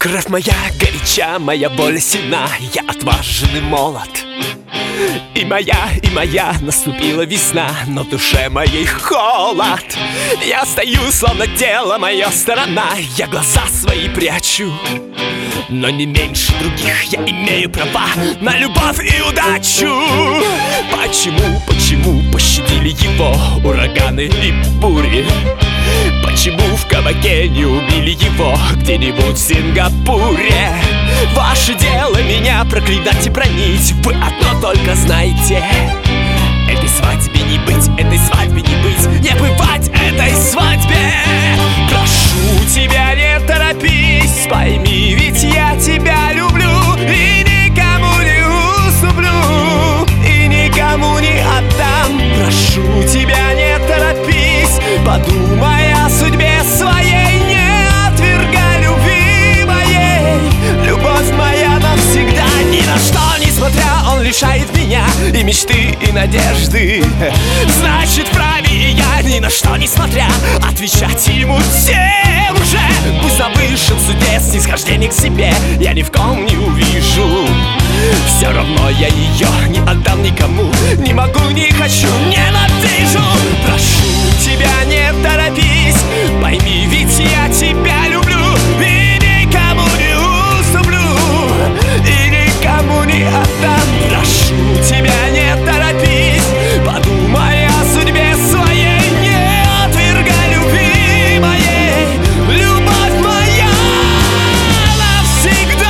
Кровь моя горяча, моя воля сильна, я отважен и молод. И моя наступила весна, но в душе моей холод. Я стою, словно тело мое сторона, я глаза свои прячу. Но не меньше других я имею права на любовь и удачу. Почему пощадили его ураганы и бури? Почему в кабаке не убили его где-нибудь в Сингапуре? Ваше дело меня проклинать и бронить, вы одно только знаете: этой свадьбе не быть, этой свадьбе не быть, не бывать этой свадьбе. Прошу тебя, не торопись, пойми, ведь я тебя люблю и никому не уступлю, и никому не отдам. Прошу тебя, не торопись, подумай о судьбе своей, не отвергай любви моей. Любовь моя навсегда, ни на что несмотря, он лишает меня и мечты, и надежды. Значит, вправе и я, ни на что несмотря, отвечать ему тем же. Пусть на высшем суде снисхождение к себе я ни в ком не увижу. Все равно я ее не отдам никому, не могу, не хочу, ненавижу. Прошу тебя, не торопись, пойми, ведь я тебя люблю и никому не уступлю, и никому не отдам. Прошу тебя, не торопись, подумай о судьбе своей, не отвергай любви моей. Любовь моя навсегда.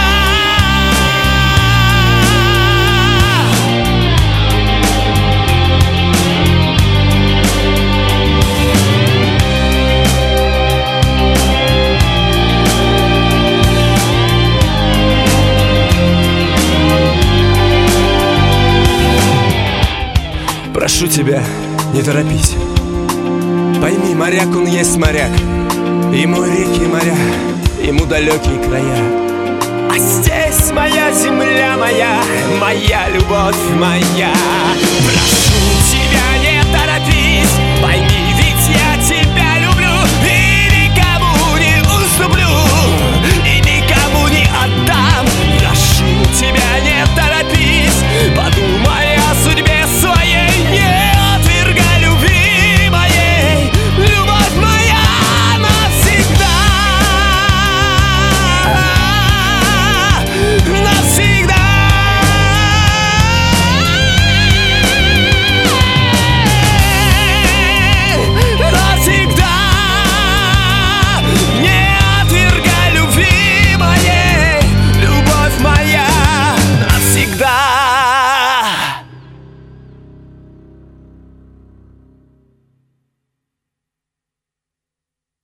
Прошу тебя, не торопись. Пойми, моряк он есть моряк, ему реки и моря, ему далекие края. А здесь моя земля, моя любовь моя. Прошу тебя, не торопись.